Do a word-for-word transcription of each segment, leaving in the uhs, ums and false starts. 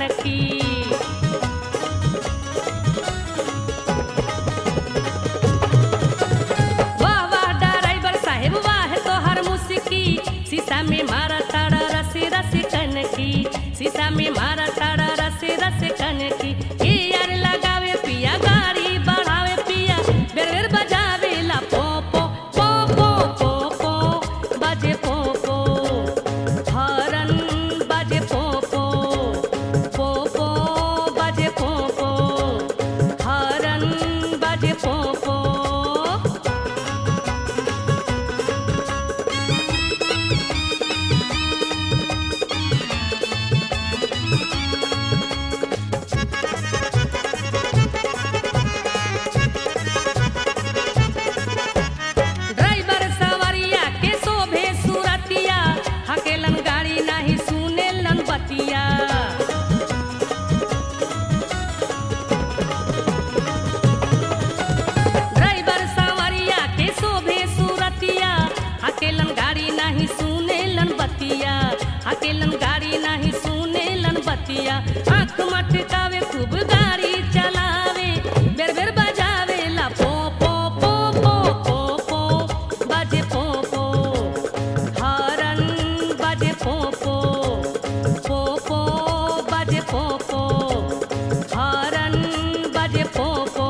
कनकी। वाह वाह ड्राइवर साहेब वाह तोहर मुस्की, शीशा में मारा ताड़ा रस रस कनकी, शीशा में मारा ताड़ा रस रस कनकी। ए यार लगावे पिया गाड़ी बढ़ावे पिया, बेर बेर बजावे ला पो पो पो पो पो पो बाजे पो पो, हॉर्न बाजे पो पो पो पो बाजे पो पो, हॉर्न बाजे पो पो। ड्राइवर सवरिया के शोभे सूरतिया, हकेलन गाड़ी नाही सुनेलन बतिया। ड्राइवर सवरिया के शोभे सूरतिया, हकेलन गाड़ी नाही सुनेलन बतिया, हकेलन गाड़ी नाही सुनेलन बतिया। आँख मटकावे खूब गाड़ी चलावे, बेर बेर बजावे ला पो पो पो पो पो पो बाजे पो पो, हॉर्न बाजे पो पो पो पो बाजे पो पो, हॉर्न बाजे पो पो।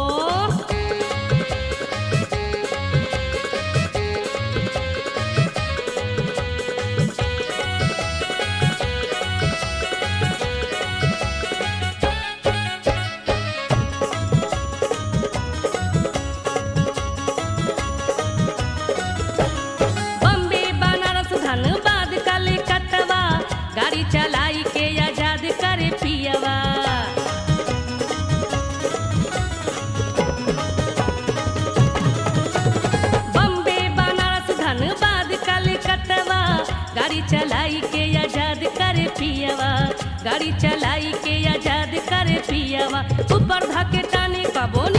बम्बे बनारस धनबाद कलकत्ता, गाड़ी चलाई के आजाद करे पियवा। बम्बे बनारस धनबाद कलकत्ता, गाड़ी चलाई के आजाद करे पियवा, गाड़ी चलाई के आजाद करे पियवा। ऊपर धके टाने कबो